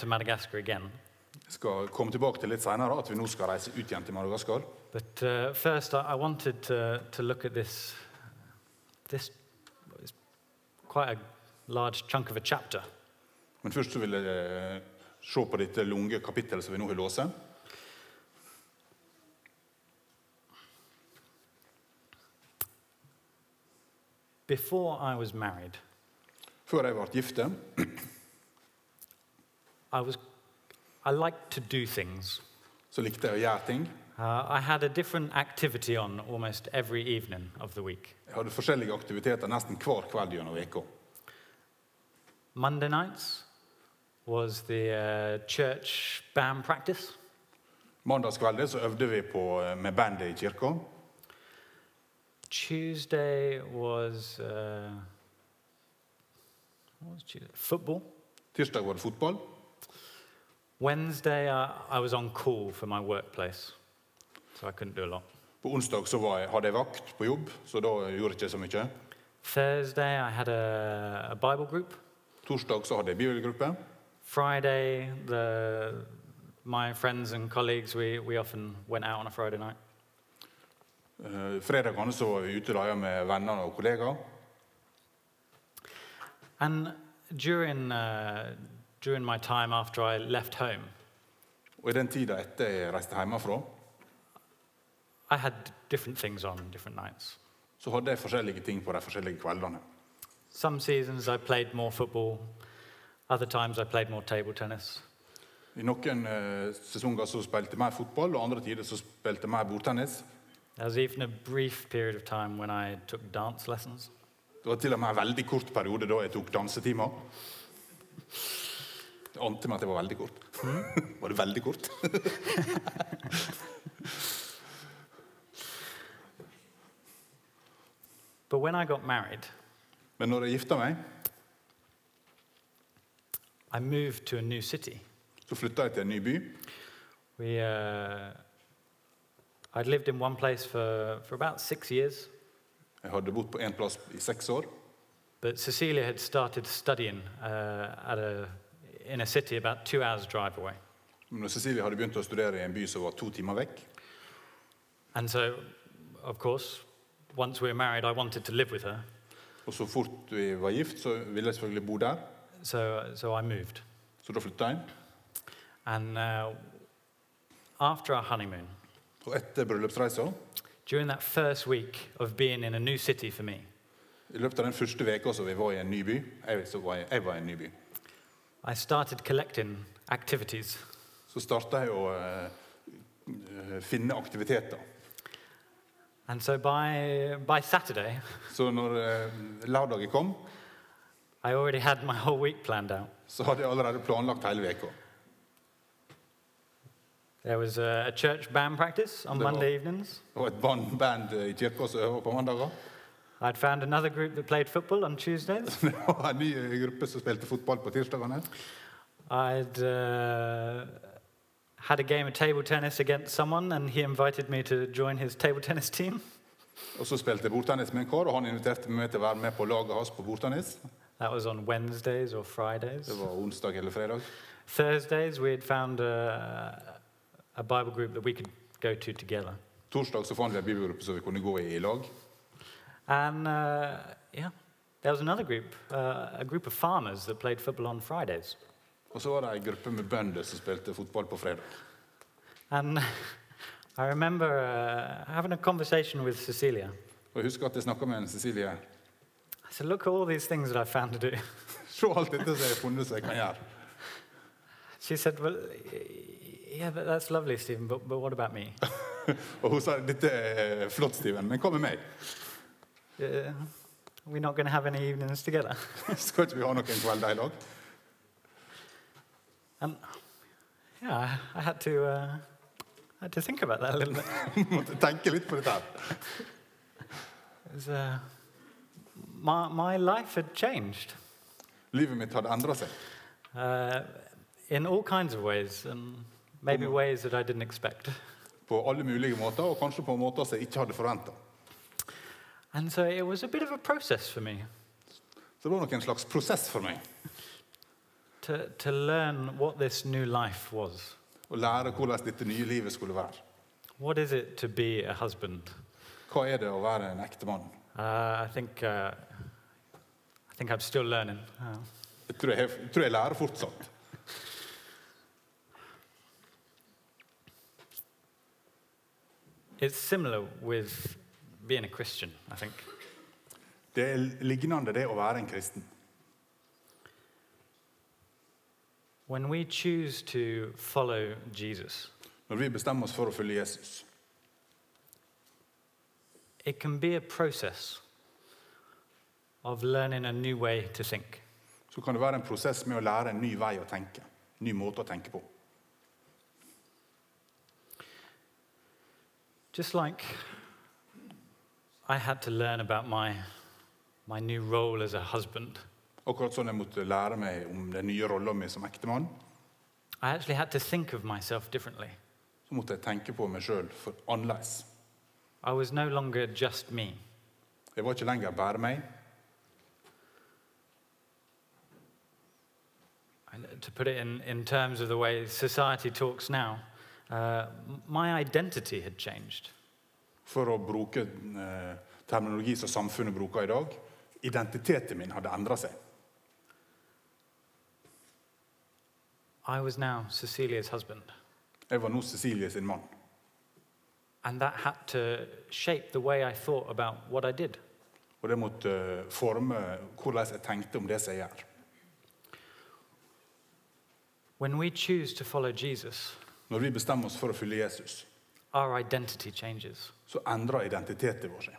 to Madagascar again. Jeg skal komme tilbake til litt senere at vi nå skal reise ut igjen til Madagaskar. But first, I wanted to look at this is quite a large chunk of a chapter. Men først så vil jeg se på dette lange kapittelet som vi nå har låst. Before I was married, Før jeg ble gifte, I liked to do things. så likte jeg å gjøre ting. I had a different activity on almost every evening of the week. Jeg hadde forskjellige aktiviteter nesten hver kveld gjennom veka. Monday nights was the church band practice. Mandagskveldet så øvde vi med bandet i kirka. Tuesday was, what was Tuesday? Football. Tirsdag var det fotball. Wednesday, I was on call for my workplace, so I couldn't do a lot. På onsdag så hadde jeg vakt på jobb, så da gjorde jeg ikke så mye. Thursday, I had a Bible group. Torsdag så hadde jeg bibelgruppe. Friday, my friends and colleagues, we often went out on a Friday night. Fredagene så var vi ute da med venner og kollegaer. And during my time after I left home, Og i den tiden etter jeg reiste hjemmefra, I had different things on different nights. så hadde jeg forskjellige ting på de forskjellige kveldene. Some seasons I played more football, other times I played more table tennis. I noen sesonger så spilte jeg mer fotball, og andre tider så spilte jeg mer bordtennis. There was even a brief period of time when I took dance lessons. Det var til og med en veldig kort periode da jeg tok dansetimer. Det ante meg at det var veldig kort. Var det veldig kort? But when I got married, Men når jeg gifta meg, I moved to a new city. så flytta jeg til en ny by. I'd lived in one place for about 6 years, Jeg hadde bodd på en plass i 6 år. but Cecilia had started studying in a city about 2 hours drive away. Men Cecilie hadde begynt å studere i en by som var 2 timer vekk. And so, of course, once we were married, I wanted to live with her. Og så fort vi var gift, så ville jeg selvfølgelig bo der. So I moved. Så da flytta jeg. And after our honeymoon, Og etter bryllupsreisa, during that first week of being in a new city for me, i løpet av den første veka som vi var i en ny by, jeg var i en ny by, I started collecting activities. så starta jeg å finne aktiviteter. And so by Saturday, Så når lørdagen kom, I already had my whole week planned out. så hadde jeg allerede planlagt hele veka. There was a church band practice on Monday evenings. Det var et band i kirka som øvde på mandager. I'd found another group that played football on Tuesdays. Det var en ny gruppe som spilte fotball på tirsdagene. I'd had a game of table tennis against someone, and he invited me to join his table tennis team. Og så spilte jeg bordtennis med en kar, og han inviterte meg til å være med på laget hans på bordtennis. That was on Wednesdays or Fridays. Det var onsdag eller fredag. Thursdays, we had found a Bible group that we could go to together. Torsdag så fant vi en bibelgruppe som vi kunne gå i lag. And there was another group, a group of farmers that played football on Fridays. Og så var det en gruppe med bønder som spilte fotball på fredag. And I remember having a conversation with Cecilia. Og jeg husker at jeg snakket med Cecilie. I said, look at all these things that I found to do. Se alt dette som jeg har funnet som jeg kan gjøre. She said, well, yeah, that's lovely, Stephen, but what about me? Og hun sa, dette er flott, Steven, men hva med meg? We're not going to have any evenings together. Skal ikke vi ha noen kvelder i lag? And yeah, I had to think about that a little bit. Måtte tenke litt på dette her. It was, my life had changed Livet mitt hadde endret seg. in all kinds of ways, and maybe ways that I didn't expect. På alle mulige måter, og kanskje på måter som jeg ikke hadde forventet. And so it was a bit of a process for me. Så det var nok en slags prosess for meg. to learn what this new life was. Og lære hvordan dette nye livet skulle være. What is it to be a husband? Hva er det å være en ekte mann? I think I'm still learning. Jeg tror jeg lærer fortsatt. It's similar with being a Christian, I think. Det er lignende det å være en kristen. When we choose to follow Jesus, Når vi bestemmer oss for å følge Jesus, it can be a process of learning a new way to think. så kan det være en prosess med å lære en ny vei å tenke, en ny måte å tenke på. Just like I had to learn about my new role as a husband, Akkurat sånn jeg måtte lære meg om den nye rollen min som ektemann, I actually had to think of myself differently. så måtte jeg tenke på meg selv for annerledes. I was no longer just me. Jeg var ikke lenger bare meg. And to put it in terms of the way society talks now, my identity had changed. For å bruke terminologi som samfunnet bruker i dag, identiteten min hadde endret seg. I was now Cecilia's husband. Jeg var nå Cecilie sin mann. And that had to shape the way I thought about what I did. Og det måtte forme hvordan jeg tenkte om det som jeg gjør. When we choose to follow Jesus, Når vi bestemmer oss for å følge Jesus, our identity changes. så endrer identiteten vår seg.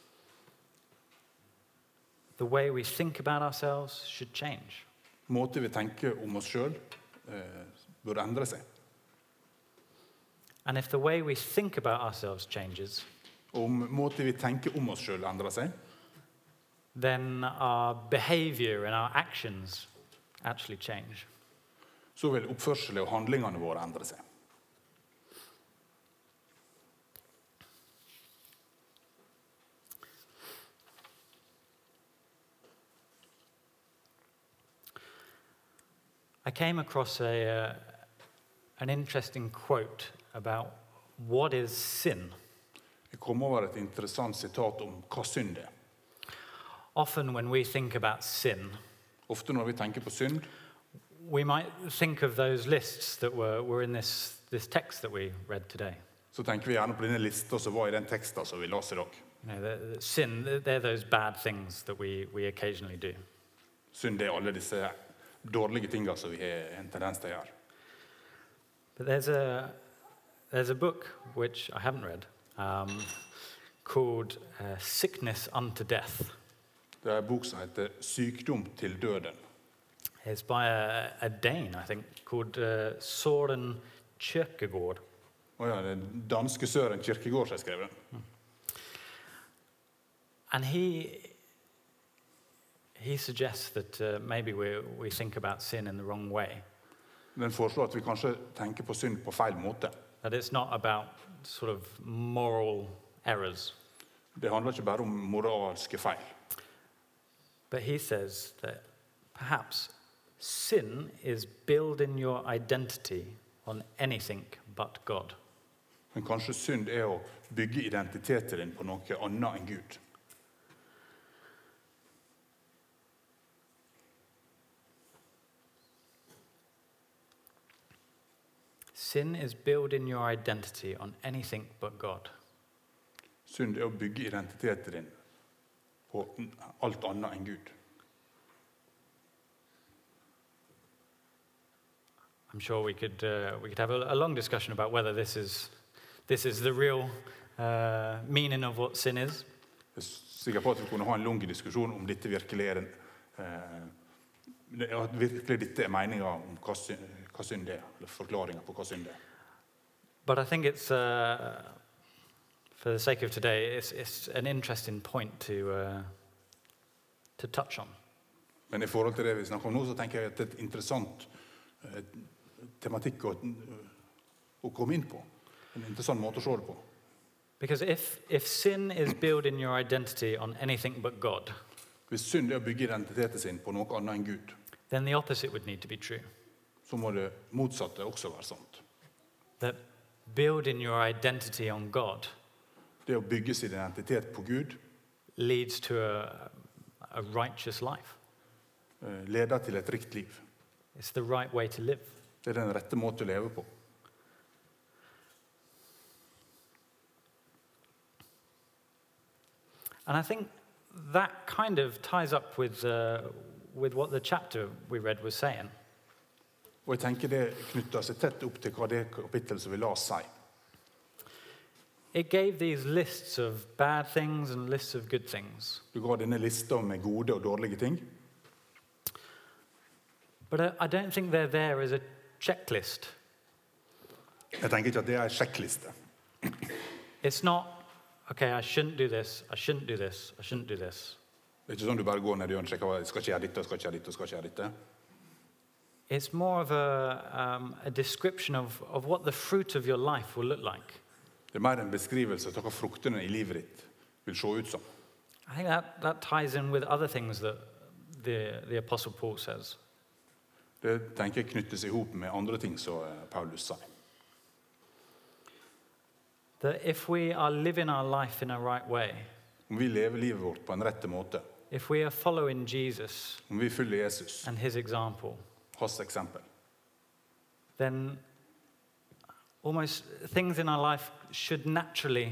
The way we think about ourselves should change. Måten vi tenker om oss selv burde endre seg. And if the way we think about ourselves changes, Og om måten vi tenker om oss selv endrer seg, then our behavior and our actions actually change. så vil oppførselen og handlingene våre endre seg. I came across an interesting quote about what is sin. Jeg kom over et interessant sitat om hva synd er. Often when we think about sin, Ofte når vi tenker på synd, we might think of those lists that were in this text that we read today. så tenker vi gjerne på denne lista som var i den teksten som vi las i dag. You know, the sin, they're those bad things that we occasionally do. Synd er alle disse dårlige tingene som vi har en tendens til å gjøre. But there's a book which I haven't read called Sickness Unto Death. Det er en bok som heter Sykdom til døden. It's by a Dane, I think, called Søren Kierkegaard. Og ja, det er danske Søren Kierkegaard som har skrevet den. And he suggests that maybe we think about sin in the wrong way. Den foreslår at vi kanskje tenker på synd på feil måte. That it's not about sort of moral errors. Det handler ikke bare om moralske feil. But he says that perhaps sin is building your identity on anything but God. Men kanskje synd er å bygge identiteten din på noe annet enn Gud. Sin is building your identity on anything but God. Synd er å bygge identiteten din på alt annet enn Gud. I'm sure we could have a long discussion about whether this is the real meaning of what sin is. Jeg er sikker på at vi kunne ha en lang diskusjon om dette virkelig er at virkelig dette er meningen om hva synd er, eller forklaringen på hva synd er. But I think it's, for the sake of today, it's an interesting point to touch on. Men i forhold til det vi snakker om nå, så tenker jeg at det er et interessant tematikk å komme inn på. En interessant måte å se det på. Because if sin is building your identity on anything but God, Hvis synd er å bygge identiteten sin på noe annet enn Gud, then the opposite would need to be true. så må det motsatte også være sant. That building your identity on God Det å bygge sin identitet på Gud leads to a righteous life. leder til et rikt liv. It's the right way to live. Det er den rette måten å leve på. And I think that kind of ties up with what the chapter we read was saying. Og jeg tenker det knytter seg tett opp til hva det kapittel som vi la oss si. It gave these lists of bad things and lists of good things. Du ga denne lista med gode og dårlige ting. But I don't think they're there as a checklist. Jeg tenker ikke at det er en sjekkliste. It's not, okay, I shouldn't do this, I shouldn't do this, I shouldn't do this. Det er ikke sånn du bare går ned i hjørnet og sjekker jeg skal ikke gjøre dette, skal ikke gjøre dette, skal ikke gjøre dette. It's more of a description of what the fruit of your life will look like. Det er mer en beskrivelse av hva fruktene i livet ditt vil se ut som. I think that ties in with other things that the Apostle Paul says. Det tenker jeg knyttes ihop med andre ting som Paulus sier. That if we are living our life in a right way, Om vi lever livet vårt på en rette måte, if we are following Jesus om vi følger Jesus, and his example, hans eksempel, then almost things in our life should naturally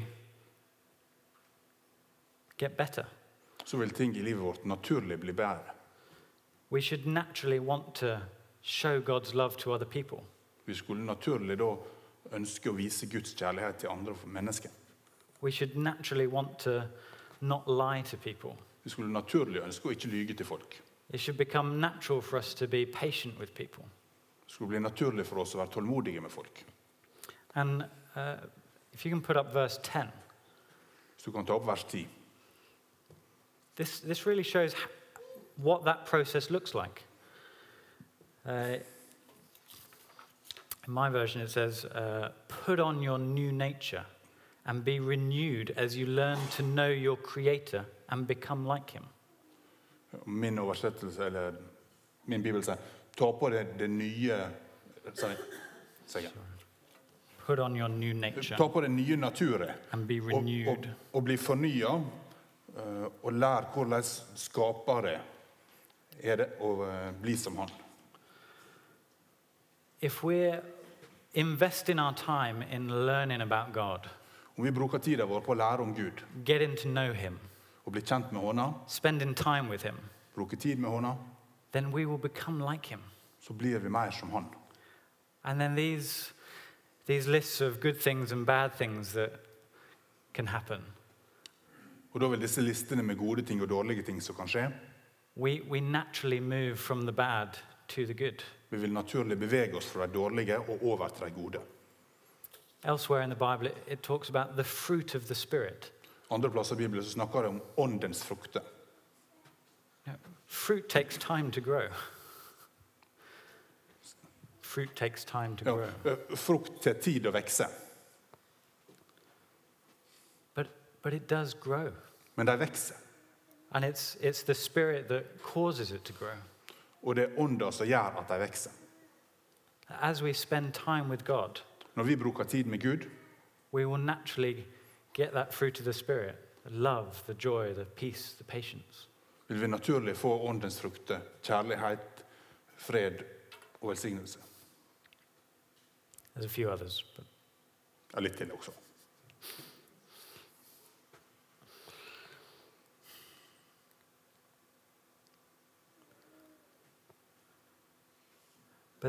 get better. så vil ting i livet vårt naturlig bli bedre. We should naturally want to show God's love to other people. Vi skulle naturlig da ønske å vise Guds kjærlighet til andre mennesker. We should naturally want to not lie to people. Vi skulle naturlig ønske å ikke lyge til folk. It should become natural for us to be patient with people. Det skulle bli naturlig for oss å være tålmodige med folk. And if you can put up verse 10, Hvis du kan ta opp vers 10. this really shows what that process looks like. In my version it says, put on your new nature and be renewed as you learn to know your Creator and become like him. Min oversettelse, eller min bibel sier, ta på det nye, sier. Put on your new nature Ta på det nye naturet, and be renewed. og bli fornyet, og lær hvordan skapere er det å bli som han. If we're investing our time in learning about God, Om vi bruker tiden vår på å lære om Gud, getting to know him, og bli kjent med hånda, spending time with him, bruke tid med hånda, then we will become like him. så blir vi mer som han. And then these lists of good things and bad things that can happen, Og da vil disse listene med gode ting og dårlige ting som kan skje, we naturally move from the bad to the good. vi vil naturlig bevege oss fra de dårlige og over til de gode. Elsewhere in the Bible, it talks about the fruit of the Spirit. Andre plasser i Bibelen så snakker det om åndens frukter. Fruit takes time to grow. Fruit takes time to grow. Frukt til tid å vekse, But it does grow. men de vekser. And it's the Spirit that causes it to grow. Og det er ånden som gjør at de vekser. As we spend time with God, Når vi bruker tid med Gud, we will naturally get that fruit of the Spirit, the love, the joy, the peace, the patience. vil vi naturlig få åndens frukter, kjærlighet, fred og velsignelse. There's a few others. But Ja, litt til også. But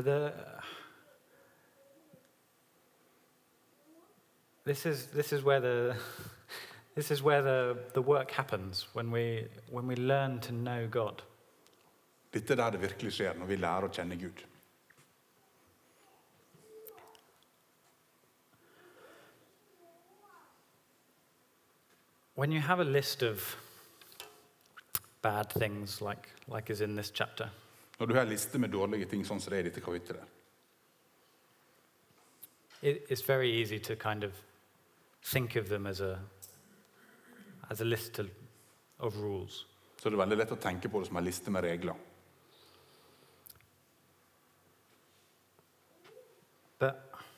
this is where the work happens when we learn to know God. Dette er der det virkelig skjer når vi lærer å kjenne Gud. When you have a list of bad things like is in this chapter, Når du har en liste med dårlige ting, sånn som det er i dette kapittelet, it's very easy to kind of think of them as a list of rules. så er det veldig lett å tenke på det som en liste med regler. But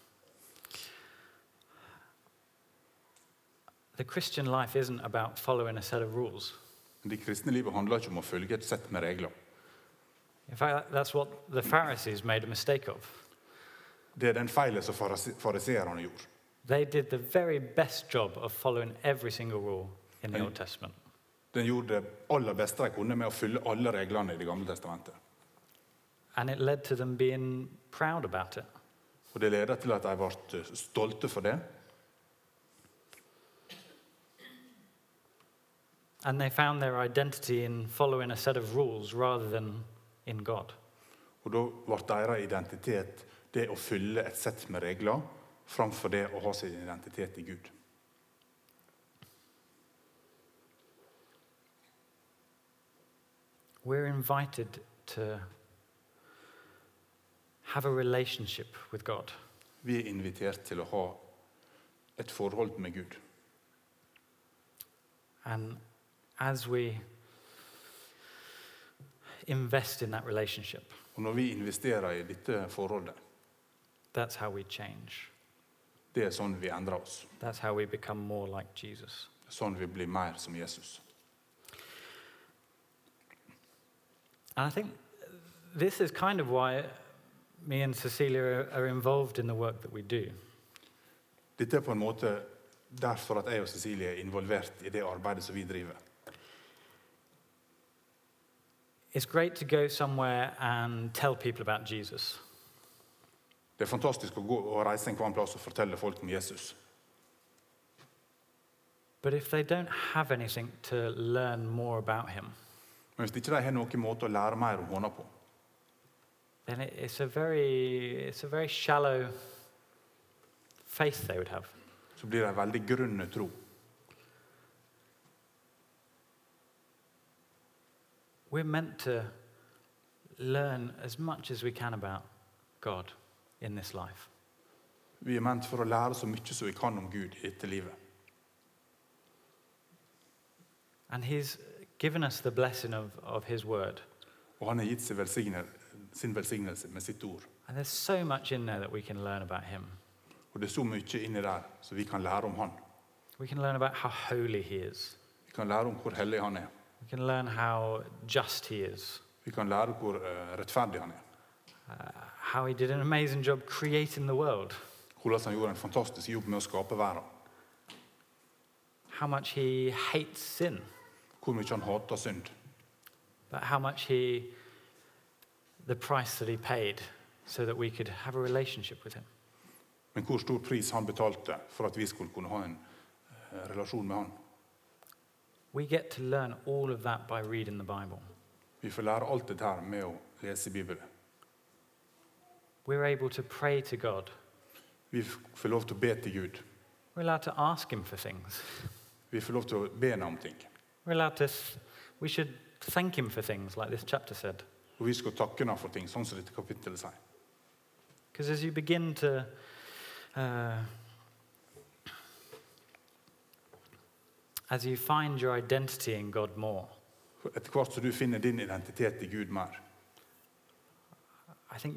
the Christian life isn't about following a set of rules. Men det kristne livet handler ikke om å følge et sett med regler. In fact, that's what the Pharisees made a mistake of. Det er den feilen som fariseerne gjorde. They did the very best job of following every single rule in the Old Testament. Den gjorde det aller beste de kunne med å følge alle reglene i Det gamle testamentet. And it led to them being proud about it. Og det ledet til at de ble stolte for det. And they found their identity in following a set of rules rather than in God. Og da ble deres identitet det å følge et sett med regler, framfor det å ha sin identitet i Gud. We're invited to have a relationship with God. Vi er invitert til å ha et forhold med Gud. And as we invest in that relationship, Og når vi investerer i dette forholdet, that's how we change. det er sånn vi endrer oss. That's how we become more like Jesus. Det er sånn vi blir mer som Jesus. And I think this is kind of why me and Cecilia are involved in the work that we do. Dette er på en måte derfor at jeg og Cecilie er involvert i det arbeidet som vi driver. It's great to go somewhere and tell people about Jesus. Det er fantastisk å gå og reise en hver plass og fortelle folk om Jesus. But if they don't have anything to learn more about him, Men hvis ikke de har noen måte å lære mer om hånda på, then it's a very shallow faith they would have. så blir det en veldig grunn tro. We're meant to learn as much as we can about God in this life. Vi er ment for å lære så mye som vi kan om Gud i dette livet. And he's given us the blessing of his word. Og han har gitt sin velsignelse med sitt ord. And there's so much in there that we can learn about him. Og det er så mye inni der som vi kan lære om han. We can learn about how holy he is. Vi kan lære om hvor hellig han er. We can learn how just he is. Vi kan lære hvor rettferdig han er. How he did an amazing job creating the world. Hvordan han gjorde en fantastisk jobb med å skape verden. How much he hates sin. Hvor mye han hater synd. But how much the price that he paid so that we could have a relationship with him. Men hvor stor pris han betalte for at vi skulle kunne ha en relasjon med han. We get to learn all of that by reading the Bible. Vi får lære alt dette her med å lese Bibelen. We're able to pray to God. Vi får lov til å be til Gud. We're allowed to ask him for things. Vi får lov til å be ham om ting. We're allowed to, we should thank him for things like this chapter said. Og vi skal takke ham for ting, sånn som dette kapittelet sier. Because as you begin to as you find your identity in God more, For etter hvert så du finner din identitet i Gud mer, I think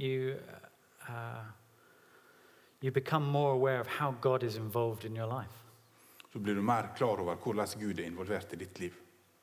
you become more aware of how God is involved in your life. så blir du mer klar over hvordan Gud er involvert i ditt liv.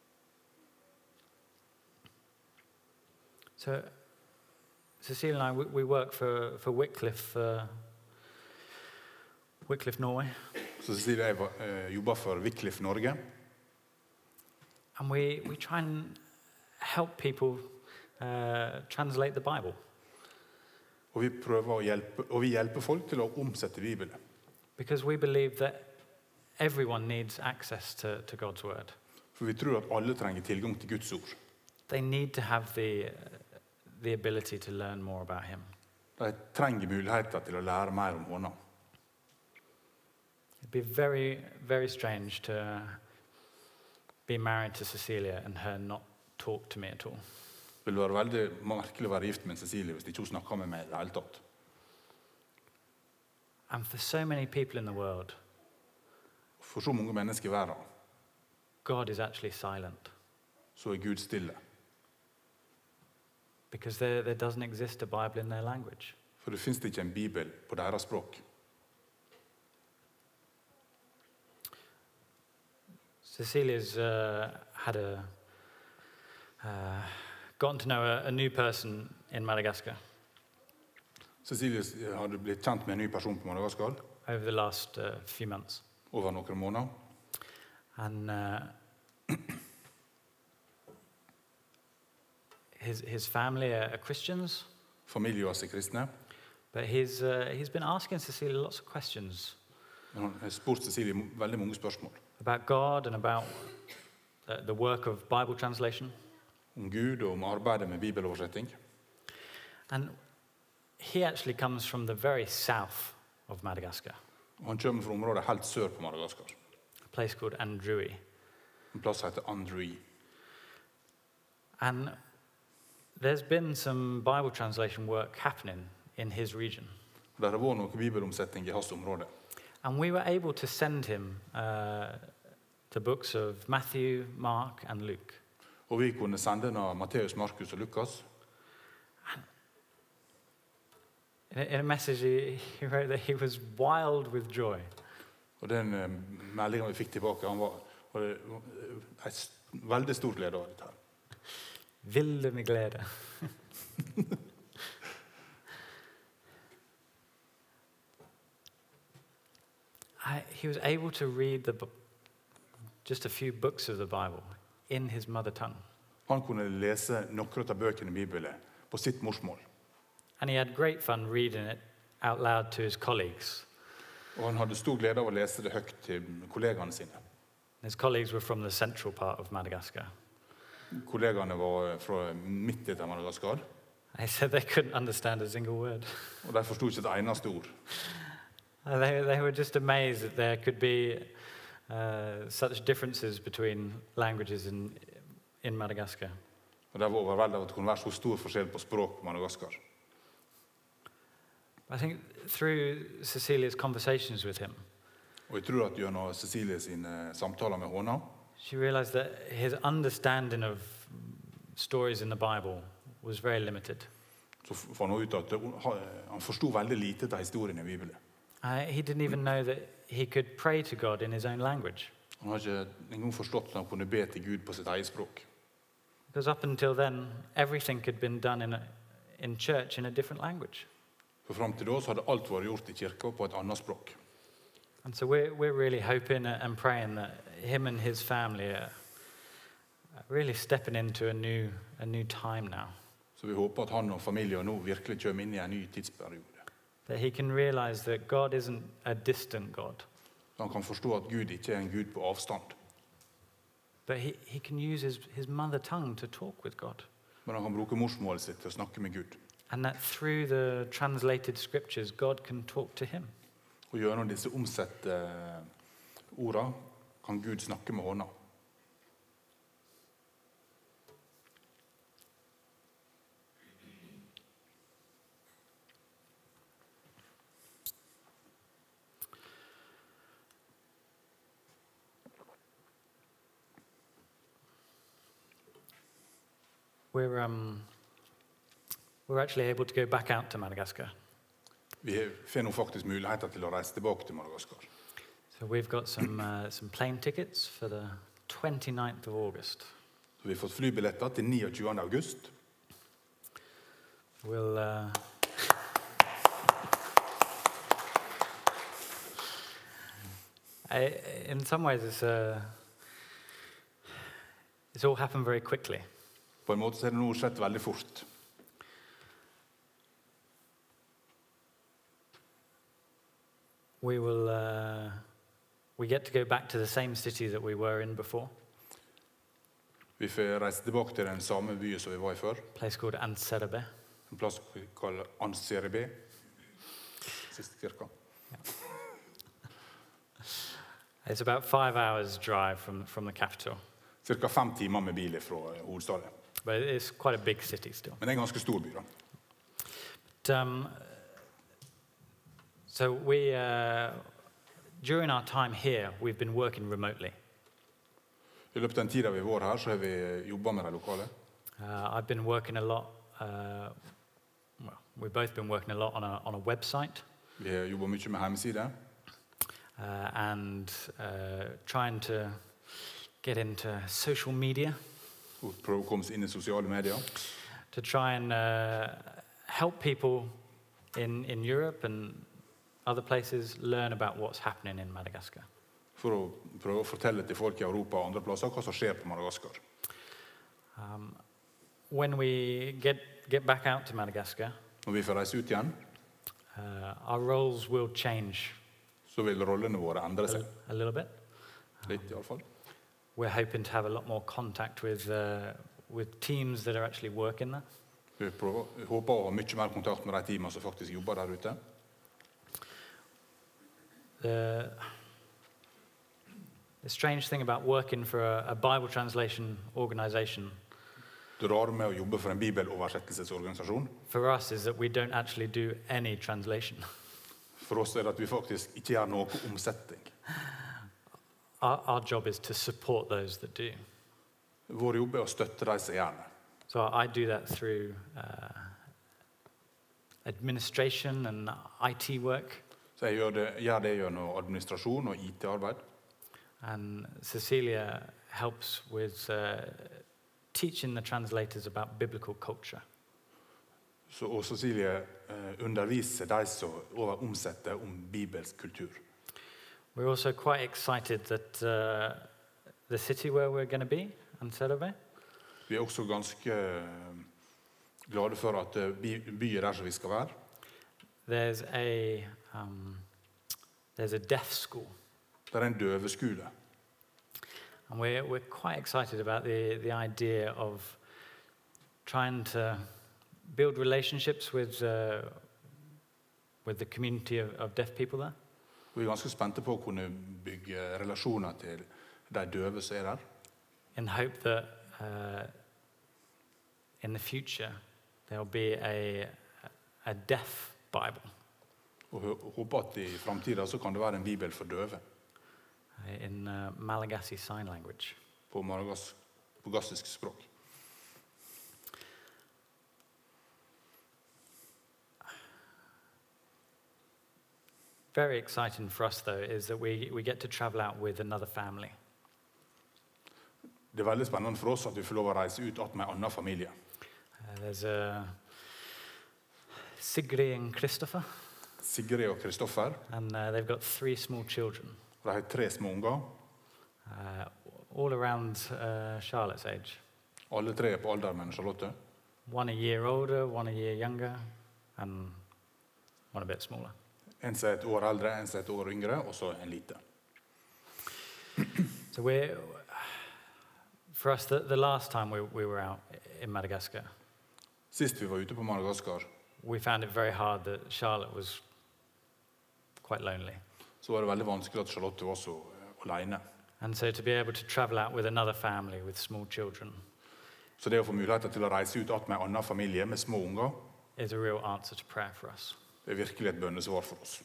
So, Cecilia and I, we work for Wycliffe, Wycliffe Norway, Så Cecilie og jeg jobber for Wycliffe Norge, and we try and help people translate the Bible. og vi prøver å hjelpe, og vi hjelper folk til å omsette Bibelen. Because we believe that everyone needs access to God's word. For vi tror at alle trenger tilgang til Guds ord. They need to have the ability to learn more about him. De trenger muligheter til å lære mer om hånda. It'd be very, very strange to be married to Cecilia and her not talk to me at all. Det vil være veldig merkelig å være gift med Cecilie hvis de ikke snakker med meg i det hele tatt. And for so many people in the world, For så mange mennesker i verden, God is actually silent så er Gud stille. because there doesn't exist a Bible in their language. For det finnes ikke en bibel på deres språk. Cecilia's had gotten to know a new person in Madagascar Cecilie hadde blitt kjent med en ny person på Madagaskar over the last few months. over noen måneder. And his family are Christians, Familien hans er kristne. but he's been asking Cecilia lots of questions Men han har spurt Cecilie veldig mange spørsmål. about God and about the work of Bible translation. Om Gud og om arbeidet med bibeloversetting. And he actually comes from the very south of Madagascar, Og han kommer fra området helt sør på Madagaskar. a place called Andrui. En plass som heter Andrui. And there's been some Bible translation work happening in his region. Og der har vært noe bibelomsetning i hans område. And we were able to send him the books of Matthew, Mark, and Luke. Og vi kunne sende den av Matteus, Markus og Lukas. In a message, he wrote that he was wild with joy. Og den meldingen vi fikk tilbake, han var veldig stor glede av dette her. Vilde med glede. He was able to read just a few books of the Bible in his mother tongue. Han kunne lese noen av bøkene i Bibelen på sitt morsmål. And he had great fun reading it out loud to his colleagues. Og han hadde stor glede av å lese det høyt til kollegaene sine. His colleagues were from the central part of Madagascar. Kollegaene var fra midt i Madagaskar, They said they couldn't understand a single word. og de forstod ikke et eneste ord. They were just amazed that there could be such differences between languages in Madagascar. Og de var overveldet av at det kunne være så stor forskjell på språk på Madagaskar. I think through Cecilia's conversations with him, Og jeg tror at gjennom Cecilie sine samtaler med henne, she realized that his understanding of stories in the Bible was very limited. så fant hun ut at han forstod veldig lite av historien i Bibelen. He didn't even know that he could pray to God in his own language. Han har ikke engang forstått at han kunne be til Gud på sitt eget språk. Because up until then, everything had been done in church in a different language. For frem til da så hadde alt vært gjort i kirka på et annet språk. And so we're really hoping and praying that him and his family are really stepping into a new time now. Så vi håper at han og familien nå virkelig kommer inn i en ny tidsperiode. That he can realize that God isn't a distant God, Så han kan forstå at Gud ikke er en Gud på avstand. but he can use his mother tongue to talk with God. Men han kan bruke morsmålet sitt til å snakke med Gud. And that through the translated scriptures, God can talk to him. Og gjennom disse omsette ordene kan Gud snakke med henne. We're actually able to go back out to Madagascar. Vi får nå faktisk muligheter til å reise tilbake til Madagaskar. So we've got some plane tickets for the 29th of August. Så vi har fått flybilletter til 29. august. We'll in some ways it's all happened very quickly. På en måte så er det nå skjedd veldig fort. We get to go back to the same city that we were in before, Vi får reise tilbake til den samme byen som vi var i før. a place called Anserebe. En plass vi kaller Anserebe. Siste kirka. It's about 5 hours drive from the capital, Cirka 5 timer med bil fra hovedstaden. but it's quite a big city still. Men det er en ganske stor by da. So during our time here, we've been working remotely. I løpet av den tiden vi var her, så har vi jobbet med de lokale. I've been working a lot, We've both been working a lot on a website Vi jobber mye med hjemmeside, and trying to get into social media og prøver å komme oss inn i sosiale medier, to try and help people in Europe and other places learn about what's happening in Madagascar. for å prøve å fortelle til folk i Europa og andre plasser hva som skjer på Madagaskar. When we get back out to Madagascar, Når vi får reise ut igjen, our roles will change så vil rollene våre endre seg. a little bit. Litt i alle fall. We're hoping to have a lot more contact with teams that are actually working there. Vi håper å ha mye mer kontakt med de teamene som faktisk jobber der ute. The strange thing about working for a Bible translation organization Det rare med å jobbe for en bibeloversettelsesorganisasjon, for us is that we don't actually do any translation. for oss er det at vi faktisk ikke gjør noe omsetning. Our job is to support those that do. Vår jobb er å støtte de som gjør det. So I do that through administration and IT work. Så jeg gjør det gjennom administrasjon og IT-arbeid. And Cecilia helps with teaching the translators about biblical culture. Og Cecilie underviser de som omsetter om bibelsk kultur. We're also quite excited that the city where we're going to be, Anselove, Vi er også ganske glade for at byen der som vi skal være, there's a deaf school. det er en døveskole. And we're quite excited about the idea of trying to build relationships with the community of deaf people there. Vi er ganske spente på å kunne bygge relasjoner til de døve som er der. In hope that in the future there'll be a deaf Bible Og håper at i fremtiden så kan det være en bibel for døve in Malagasy Sign Language. på madagassisk språk. Very exciting for us, though, is that we get to travel out with another family. Det er veldig spennende for oss at vi får lov å reise ut med en annen familie. There's Sigrid and Christopher, Sigrid og Kristoffer, and they've got 3 small children, de har 3 små unger, all around Charlotte's age. alle 3 er på alder med Charlotte. 1 a year older, 1 a year younger, and 1 a bit smaller. En som er et år eldre, en som er et år yngre, og så en lite. So for us, the last time we were out in Madagascar, Sist vi var ute på Madagaskar, we found it very hard that Charlotte was quite lonely. så var det veldig vanskelig at Charlotte var så alene. And so to be able to travel out with another family with small children Så det å få muligheter til å reise ut med en annen familie med små unger, is a real answer to prayer for us. det er virkelig et bønnesvar for oss.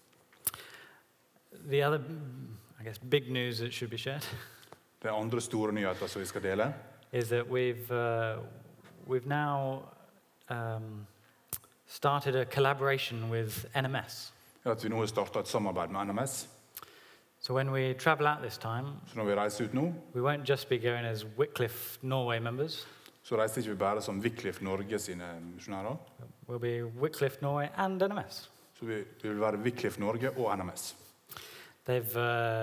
The other, I guess, big news that should be shared Det andre store nyheter som vi skal dele, is that we've now started a collaboration with NMS. er at vi nå har startet et samarbeid med NMS. So when we travel out this time, Så når vi reiser ut nå, we won't just be going as Wycliffe Norway members. så reiser ikke vi bare som Wycliffe Norge sine misjonærer. We'll be Wycliffe Norway and NMS. Så vi vil være Wycliffe Norge og NMS. They've,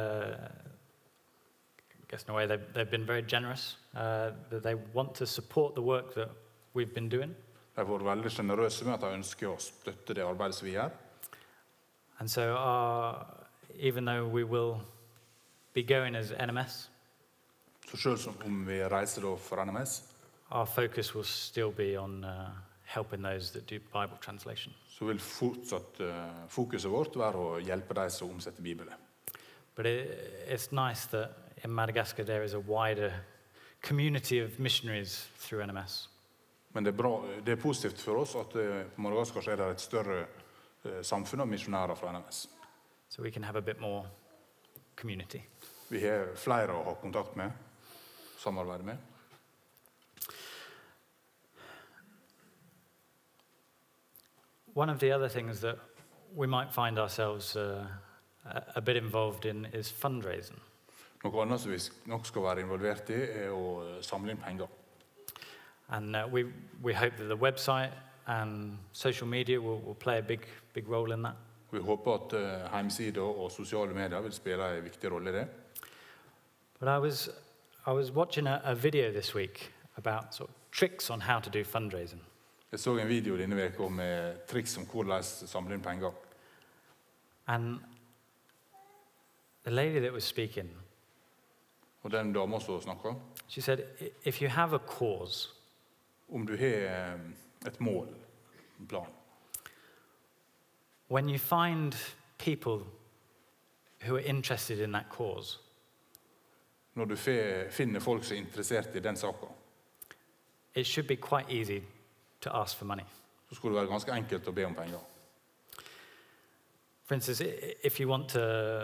I guess in a way, they've been very generous. That they want to support the work that we've been doing. De har vært veldig generøse med at de ønsker å støtte det arbeidet som vi gjør. And so even though we will be going as NMS, Så selv om vi reiser da for NMS, our focus will still be on helping those that do Bible translation. så vil fortsatt fokuset vårt være å hjelpe de som omsetter Bibelen. But it's nice that in Madagascar there is a wider community of missionaries through NMS. Men det er positivt for oss at på Madagaskar så er det et større samfunn av misjonærer fra NMS. So we can have a bit more community. Vi har flere å ha kontakt med, samarbeide med. One of the other things that we might find ourselves a bit involved in is fundraising. Noe annet som vi nok skal være involvert i, å samle inn penger. And we hope that the website and social media will play a big role in that. Vi håper at hjemmesider og sosiale medier vil spille en viktig rolle i det. But I was watching a video this week about sort of tricks on how to do fundraising. Jeg så en video denne veka med triks om hvordan samle inn penger. And the lady that was speaking, Og den dama som snakker, she said, if you have a cause, om du har et mål, en plan, when you find people who are interested in that cause, når du finner folk som er interessert i den saken, it should be quite easy to ask for money. så skulle det være ganske enkelt å be om penger. For instance, if you want to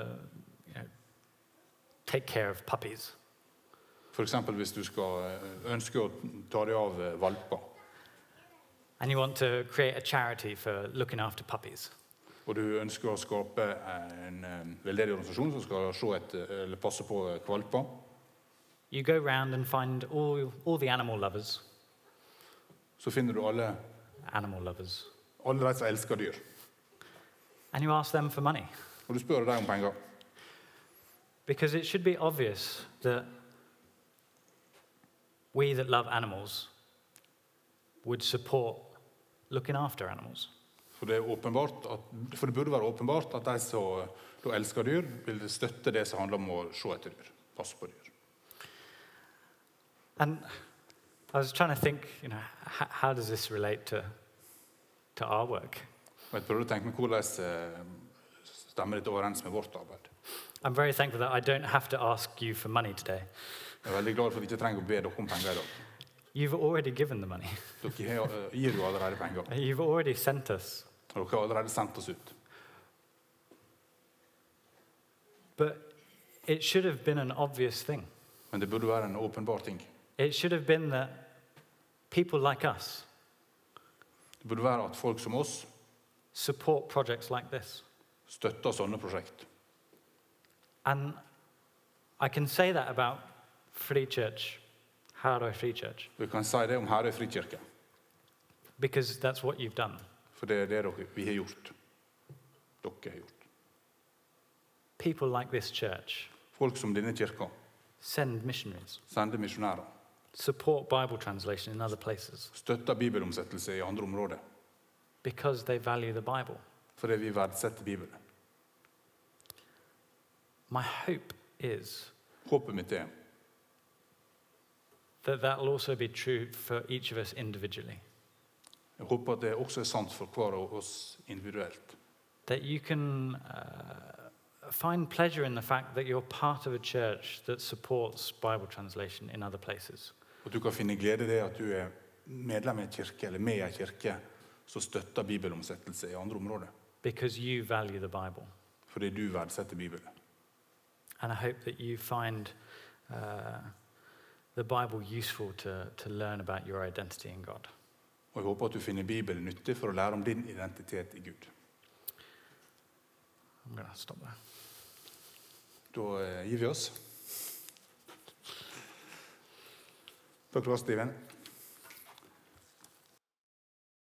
take care of puppies, For eksempel hvis du skal ønske å ta deg av valper, and you want to create a charity for looking after puppies, og du ønsker å skape en veldedig organisasjon som skal eller passe på valper, you go round and find all the animal lovers, så finner du alle de som elsker dyr, and you ask them for money. og du spør dem om penger. Because it should be obvious that we that love animals would support looking after animals. For det burde være åpenbart at de som da elsker dyr, vil støtte det som handler om å se etter dyr, passe på dyr. And I was trying to think, how does this relate to our work? Og jeg prøvde å tenke meg hvordan stemmer dette overens med vårt arbeid. I'm very thankful that I don't have to ask you for money today. Jeg er veldig glad for at jeg ikke trenger å be dere om penger i dag. You've already given the money. Dere gir jo allerede penger. You've already sent us. Og dere har allerede sendt oss ut. But it should have been an obvious thing. Men det burde være en åpenbar ting. It should have been that people like us Det burde være at folk som oss support projects like this. støtter sånne prosjekt. And I can say that about Free Church, Harøy Free Church, Vi kan si det om Herøy Frikirke, because that's what you've done. for det er det vi har gjort. Dere har gjort. People like this church Folk som denne kirka send missionaries, sender misjonærer, support Bible translation in other places, støtter bibelomsettelse i andre områder, because they value the Bible. fordi vi verdsetter Bibelen. My hope is Håpet mitt er that will also be true for each of us individually. Jeg håper at det også er sant for hver av oss individuelt. That you can find pleasure in the fact that you're part of a church that supports Bible translation in other places. At du kan finne glede i det at du er medlem i en kirke, eller med i en kirke, som støtter bibelomsettelse i andre områder. Because you value the Bible. Fordi du verdsetter Bibelen. And I hope that you find the Bible useful to learn about your identity in God. Og jeg håper at du finner Bibelen nyttig for å lære om din identitet i Gud. I'm going to stop there. Da gir vi oss. Takk for oss, Steven.